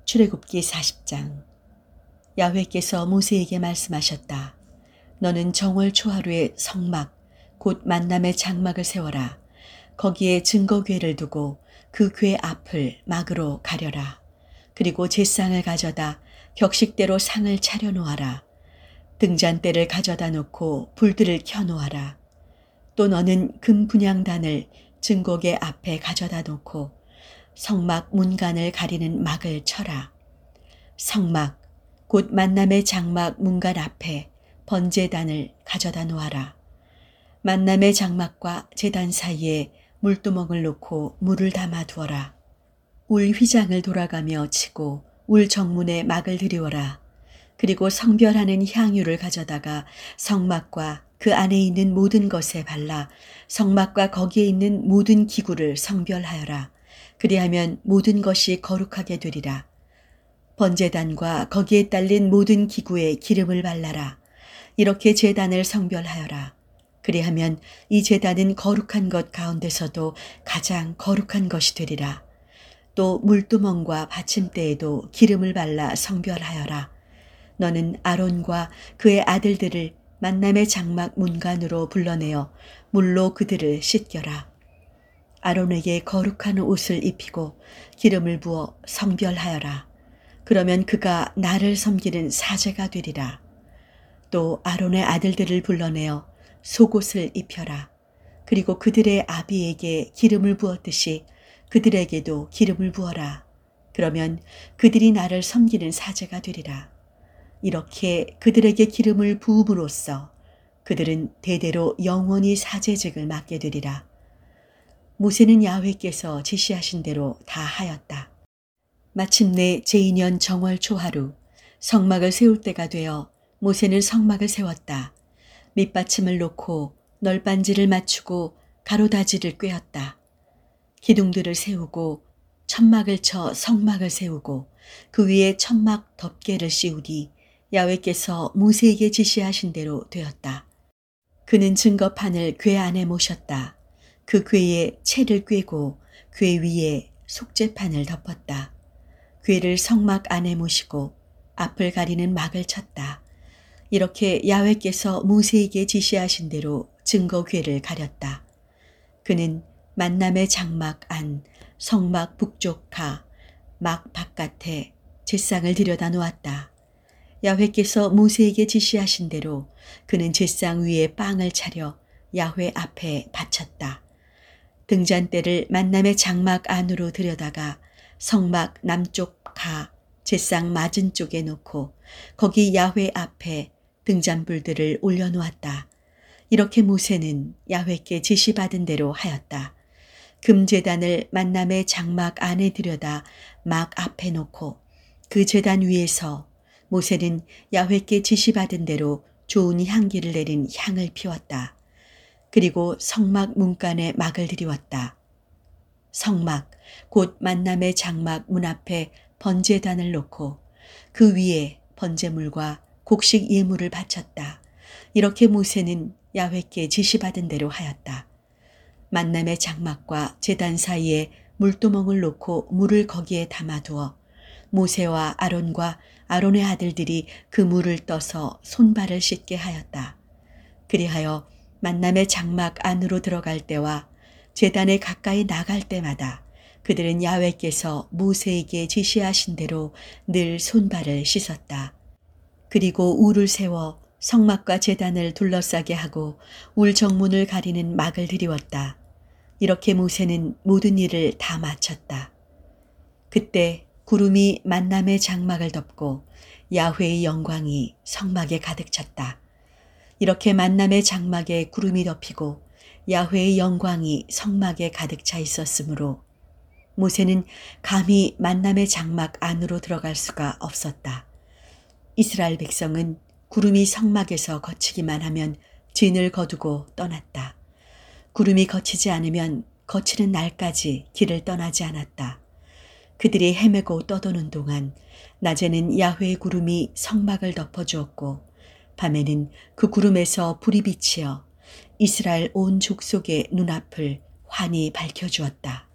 출애굽기 40장. 야훼께서 모세에게 말씀하셨다. 너는 정월 초하루에 성막 곧 만남의 장막을 세워라. 거기에 증거궤를 두고 그 궤 앞을 막으로 가려라. 그리고 제상을 가져다 격식대로 상을 차려 놓아라. 등잔대를 가져다 놓고 불들을 켜 놓아라. 또 너는 금 분향단을 증거궤 앞에 가져다 놓고 성막 문간을 가리는 막을 쳐라. 성막 곧 만남의 장막 문간 앞에 번제단을 가져다 놓아라. 만남의 장막과 제단 사이에 물두멍을 놓고 물을 담아 두어라. 울 휘장을 돌아가며 치고 울 정문에 막을 들이워라. 그리고 성별하는 향유를 가져다가 성막과 그 안에 있는 모든 것에 발라 성막과 거기에 있는 모든 기구를 성별하여라. 그리하면 모든 것이 거룩하게 되리라. 번제단과 거기에 딸린 모든 기구에 기름을 발라라. 이렇게 제단을 성별하여라. 그리하면 이 제단은 거룩한 것 가운데서도 가장 거룩한 것이 되리라. 또 물두멍과 받침대에도 기름을 발라 성별하여라. 너는 아론과 그의 아들들을 만남의 장막 문간으로 불러내어 물로 그들을 씻겨라. 아론에게 거룩한 옷을 입히고 기름을 부어 성별하여라. 그러면 그가 나를 섬기는 사제가 되리라. 또 아론의 아들들을 불러내어 속옷을 입혀라. 그리고 그들의 아비에게 기름을 부었듯이 그들에게도 기름을 부어라. 그러면 그들이 나를 섬기는 사제가 되리라. 이렇게 그들에게 기름을 부음으로써 그들은 대대로 영원히 사제직을 맡게 되리라. 모세는 야훼께서 지시하신 대로 다 하였다. 마침내 제2년 정월 초하루 성막을 세울 때가 되어 모세는 성막을 세웠다. 밑받침을 놓고 널빤지를 맞추고 가로다지를 꿰었다. 기둥들을 세우고 천막을 쳐 성막을 세우고 그 위에 천막 덮개를 씌우니 야훼께서 모세에게 지시하신 대로 되었다. 그는 증거판을 궤 안에 모셨다. 그 궤에 채를 꿰고 궤 위에 속죄판을 덮었다. 궤를 성막 안에 모시고 앞을 가리는 막을 쳤다. 이렇게 야훼께서 모세에게 지시하신 대로 증거궤를 가렸다. 그는 만남의 장막 안 성막 북쪽 막 바깥에 제상을 들여다 놓았다. 야훼께서 모세에게 지시하신 대로 그는 제상 위에 빵을 차려 야훼 앞에 바쳤다. 등잔대를 만남의 장막 안으로 들여다가 성막 남쪽 제상 맞은 쪽에 놓고 거기 야훼 앞에 등잔불들을 올려놓았다. 이렇게 모세는 야훼께 지시받은 대로 하였다. 금제단을 만남의 장막 안에 들여다 막 앞에 놓고 그 제단 위에서 모세는 야훼께 지시받은 대로 좋은 향기를 내린 향을 피웠다. 그리고 성막 문간에 막을 들이웠다. 성막 곧 만남의 장막 문 앞에 번제단을 놓고 그 위에 번제물과 곡식 예물을 바쳤다. 이렇게 모세는 야훼께 지시받은 대로 하였다. 만남의 장막과 제단 사이에 물두멍을 놓고 물을 거기에 담아두어 모세와 아론과 아론의 아들들이 그 물을 떠서 손발을 씻게 하였다. 그리하여 만남의 장막 안으로 들어갈 때와 제단에 가까이 나갈 때마다 그들은 야훼께서 모세에게 지시하신 대로 늘 손발을 씻었다. 그리고 울을 세워 성막과 제단을 둘러싸게 하고 울 정문을 가리는 막을 들이웠다. 이렇게 모세는 모든 일을 다 마쳤다. 그때 구름이 만남의 장막을 덮고 야훼의 영광이 성막에 가득 찼다. 이렇게 만남의 장막에 구름이 덮이고 야훼의 영광이 성막에 가득 차 있었으므로 모세는 감히 만남의 장막 안으로 들어갈 수가 없었다. 이스라엘 백성은 구름이 성막에서 거치기만 하면 진을 거두고 떠났다. 구름이 거치지 않으면 거치는 날까지 길을 떠나지 않았다. 그들이 헤매고 떠도는 동안 낮에는 야훼의 구름이 성막을 덮어주었고 밤에는 그 구름에서 불이 비치어 이스라엘 온 족속의 눈앞을 환히 밝혀주었다.